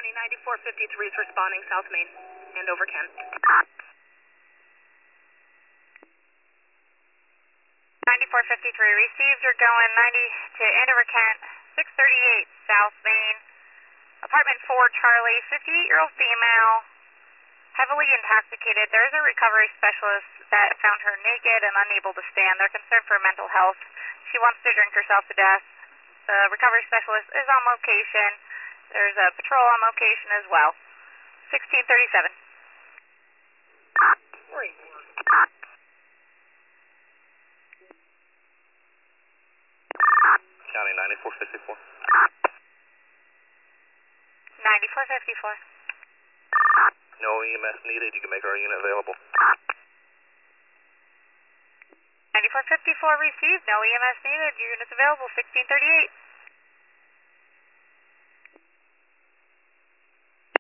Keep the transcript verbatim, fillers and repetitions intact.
County ninety-four fifty-three is responding South Main and over Ken. ninety-four fifty-three received. You're going ninety to Andover Kent, six thirty-eight South Main. Apartment four Charlie, fifty-eight-year-old female, heavily intoxicated. There's a recovery specialist that found her naked and unable to stand. They're concerned for mental health. She wants to drink herself to death. The recovery specialist is on location. There's a patrol on location as well. sixteen thirty-seven. Great. County ninety-four fifty-four. ninety-four fifty-four. No E M S needed. You can make our unit available. ninety-four fifty-four received. No E M S needed. Units available. sixteen thirty-eight.